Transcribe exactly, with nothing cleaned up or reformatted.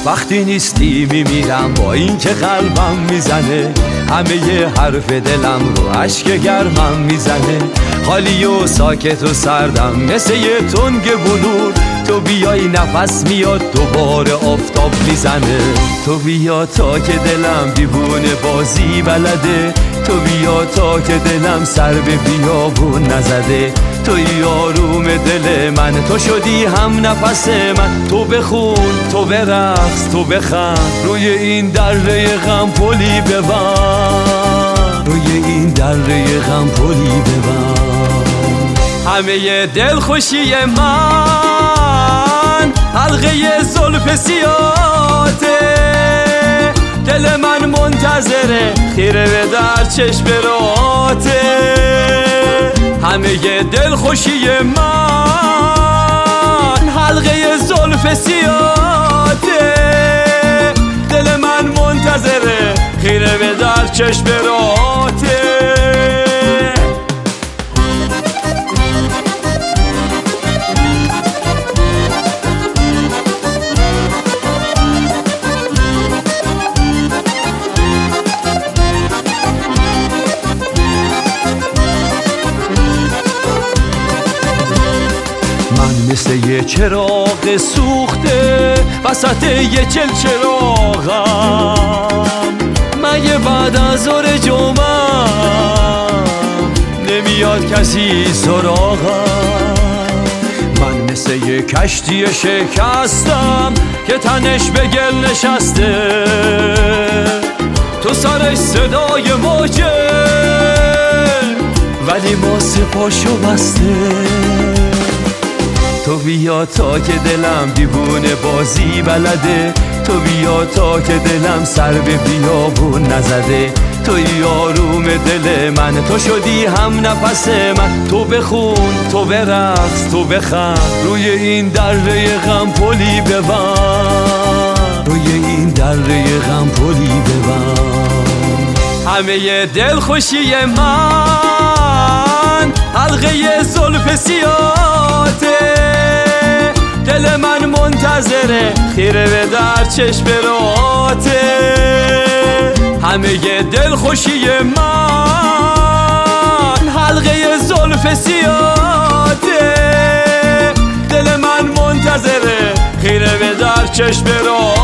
وقتی نیستی میمیرم با این که قلبم میزنه، همه ی حرف دلم رو اشک گرمم میزنه. خالی و ساکت و سردم مثل یه تنگ بلور، تو بیای نفس میاد دوباره آفتاب میزنه. تو بیا تا که دلم دیوونه بازی بلده، تو بیا تا که دلم سر به بیابون نزده. توی آروم دل من، تو شدی هم نفس من. تو بخون، تو برقص، تو بخند، روی این دره غم پلی ببند، روی این دره غم پلی ببند. همه دل خوشی من حلقه زلف سیاته، دل من منتظره خیره به در چشم راته. همه دل خوشی من حلقه زلف سیاته، دل من منتظره خیره به در چشم راته. مثل یه چراغ سوخته وسط یه چل چراغم، من یه بعد از ظهر جمعم نمیاد کسی سراغم. من مثل یه کشتی شکستم که تنش به گل نشسته، تو سرش صدای موجه ولی ما سپاشو بسته. تو بیا تا که دلم دیوونه بازی بلده، تو بیا تا که دلم سر به بیابون نزده. توی آروم دل من، تو شدی هم نفس من. تو بخون، تو برقص، تو بخند، روی این دره غم پلی ببند، روی این دره غم پلی ببند. همه دل خوشی من حلقه زلف سیاته، دل من منتظره خیره به در چشم راته. همه دل خوشی من حلقه زلف سیاته، دل من منتظره خیره به در چشم راته.